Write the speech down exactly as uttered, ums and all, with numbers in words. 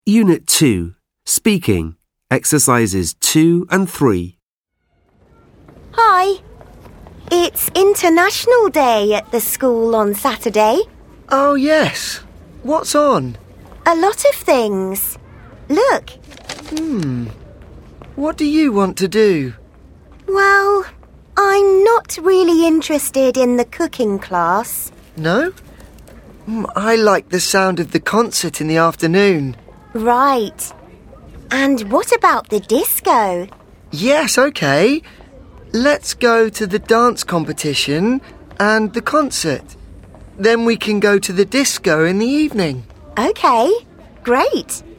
Unit two. Speaking. Exercises two and three. Hi. It's International Day at the school on Saturday. Oh, yes. What's on? A lot of things. Look. Hmm. What do you want to do? Well, I'm not really interested in the cooking class. No? Mm, I like the sound of the concert in the afternoon. Right. And what about the disco? Yes, OK. Let's go to the dance competition and the concert. Then we can go to the disco in the evening. OK, great.